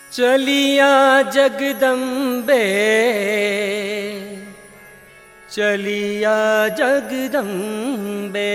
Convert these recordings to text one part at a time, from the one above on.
चलिया जगदम्बे चलिया जगदम्बे,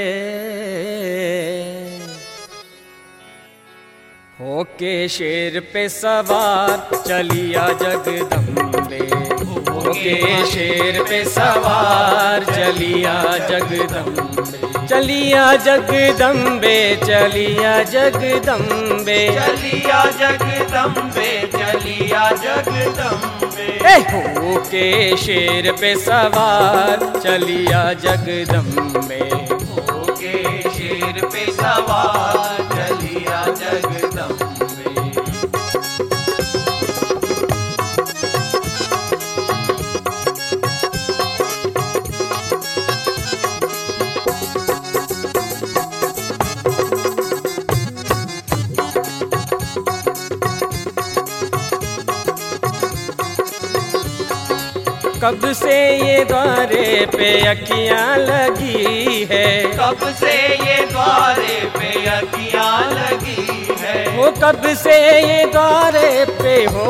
होके शेर पे सवार चलिया जगदम्बे, होके शेर पे सवार चलिया जगदम्बे, चलिया जगदम्बे चलिया जगदम्बे, चलिया जगदम्बे चलिया जगदम्बे, होके शेर पे सवार चलिया जगदम्बे, होके शेर पे सवार चलिया जगदम्बे। कब से ये द्वारे पे अखियाँ लगी है, कब से ये द्वारे पे अखियाँ लगी है, वो कब से ये द्वारे पे हो,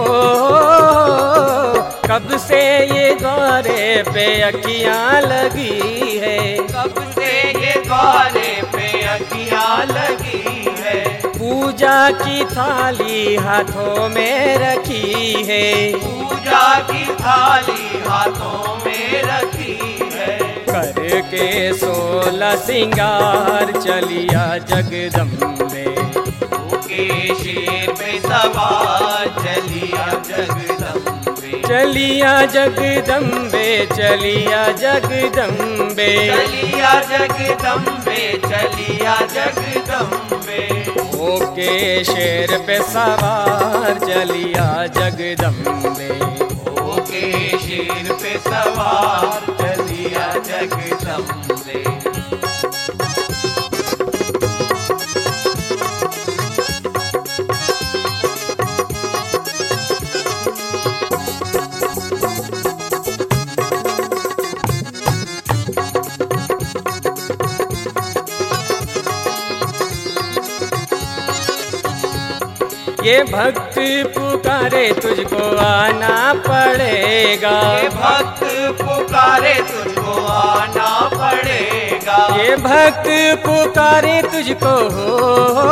कब से ये द्वारे पे अखियाँ लगी है, कब से ये द्वारे पे अखियाँ लगी है, पूजा की थाली हाथों में रखी है, पूजा की थाली हाथों में रखी है, करके 16 सिंगार चलिया जगदम्बे, होके शेर पे सवार चलिया जगदम्बे, चलिया जगदम्बे चलिया जगदम्बे, चलिया जगदम्बे चलिया जगदम्बे, होके शेर पे सवार चलिया जगदम्बे, होके शेर पे सवार चलिया जगदम्बे। ये भक्त पुकारे तुझको आना पड़ेगा, ये भक्त पुकारे तुझको आना पड़ेगा, ये भक्त पुकारे तुझको हो,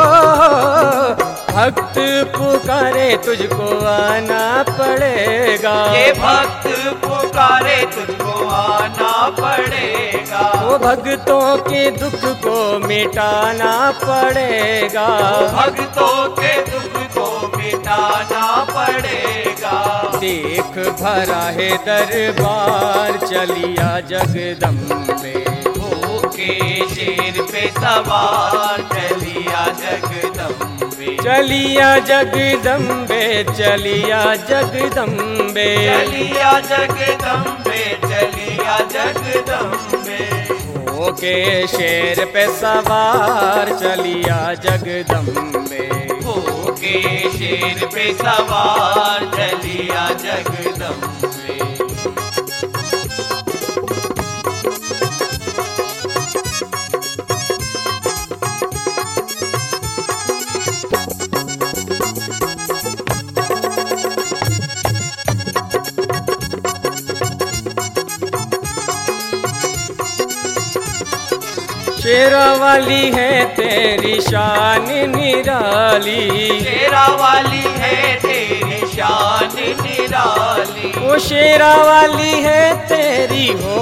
भक्त पुकारे तुझको आना पड़ेगा, ये भक्त पुकारे तुझको आना पड़ेगा, वो भक्तों के दुख को मिटाना पड़ेगा, भक्तों के दुख को मिटाना पड़ेगा, देख भरा है दरबार चलिया जगदम्बे, होके शेर पे सवार चलिया जगदम्बे, चलिया जगदम्बे चलिया जगदम्बे, चलिया जगदम्बे चलिया जगदम्बे, होके शेर पे सवार चलिया जगदम्बे, होके शेर पे सवार चलिया जगदम्बे। शेरा वाली है तेरी शान निराली, शेरा वाली है तेरी शान निराली, वो शेरा वाली है तेरी हो,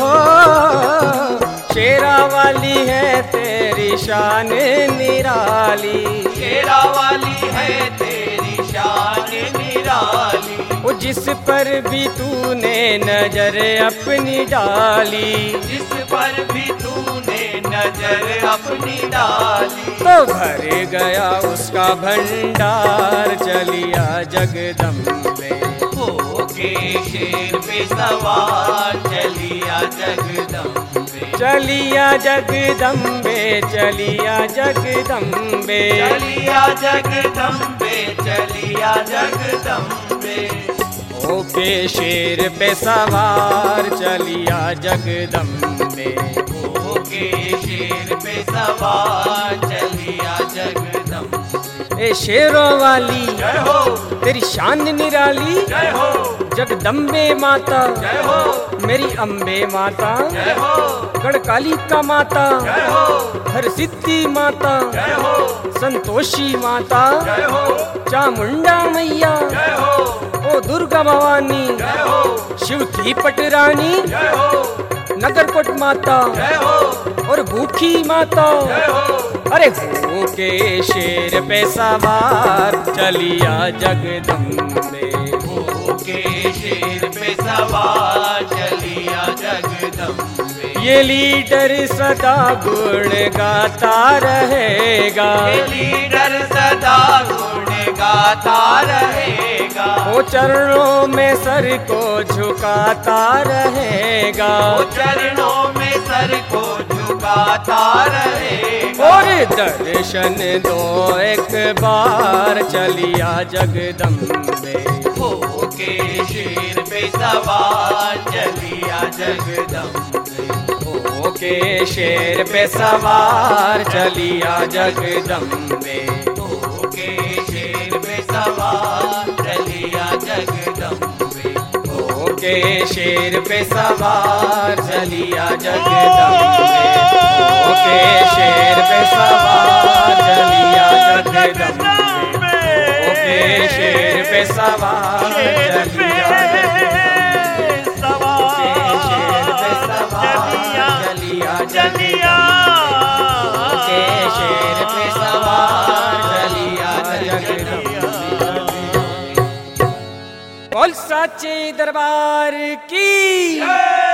शेरा वाली है तेरी शान निराली, शेरा वाली है तेरी शान निराली, वो जिस पर भी तूने नजर अपनी डाली, जिस पर भी तूने नजर अपनी डाली, तो भर गया उसका भंडार चलिया जगदम्बे, होके शेर पे सवार चलिया जगदम्बे, चलिया जगदम्बे चलिया जगदम्बे, चलिया जगदम्बे चलिया जगदम्बे, होके शेर पे सवार चलिया जगदम्बे, होके शेर पे सवार चलिया जगदम्बे। ए शेरों वाली जय हो, तेरी शान निराली, जय हो, जगदम्बे माता जय हो, मेरी अम्बे माता, जय हो, गढ़काली का माता, जय हो, हर सिद्धि माता, जय हो, संतोषी माता, जय हो, चामुंडा मैया, जय हो, ओ दुर्गा भवानी, जय हो, शिव की पटरानी, जय हो, नगरकोट माता जय हो, और भूखी माता, जय हो, अरे हो के शेर पे सवार चलिया जगदम्बे, के शेर पे सवार चलिया जगदम्बे। ये लीडर सदा गुण गाता रहेगा, ये लीडर सदा गुण गाता रहेगा, वो चरणों में सर को झुकाता रहेगा, वो चरणों में सर को झुकाता रहेगा। और दर्शन दो एक बार चलिया जगदम्बे, हो के शेर पे सवार चलिया जगदम्बे, हो के शेर पे सवार चलिया जगदम्बे, हो के शेर पे सवार चलिया जगदम्बे, हो के शेर पे सवार चलिया जगदम्बे, हो के शेर पे सवार चलिया जगदम्बे, हो के शेर पे सवार चलिया जगदम्बे, शेर पे सवार चलिया जगदम्बे, के शेर पे सवार चलिया जगदम्बे। बोल साचे दरबार की।